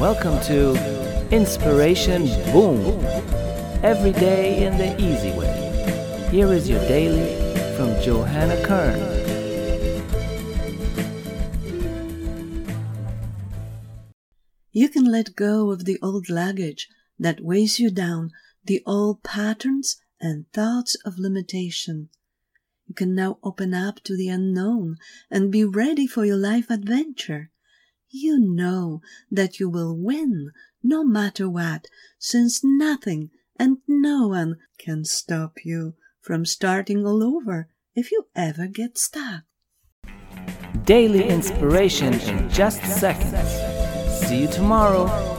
Welcome to Inspiration Boom. Every day in the easy way. Here is your daily from Johanna Kern. You can let go of the old luggage that weighs you down, the old patterns and thoughts of limitation. You can now open up to the unknown and be ready for your life adventure. You know that you will win no matter what, since nothing and no one can stop you from starting all over if you ever get stuck. Daily inspiration in just seconds. See you tomorrow.